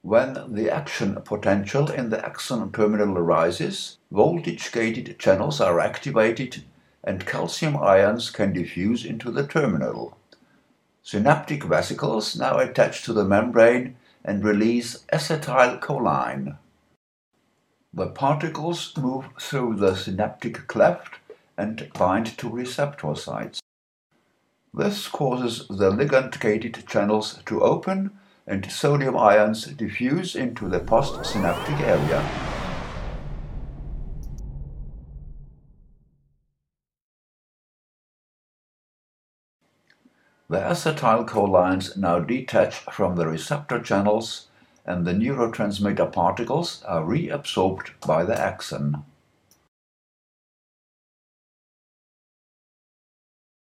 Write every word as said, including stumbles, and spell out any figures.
When the action potential in the axon terminal arises, voltage-gated channels are activated and calcium ions can diffuse into the terminal. Synaptic vesicles now attach to the membrane and release acetylcholine. The particles move through the synaptic cleft and bind to receptor sites. This causes the ligand-gated channels to open and sodium ions diffuse into the postsynaptic area. The acetylcholines now detach from the receptor channels and the neurotransmitter particles are reabsorbed by the axon.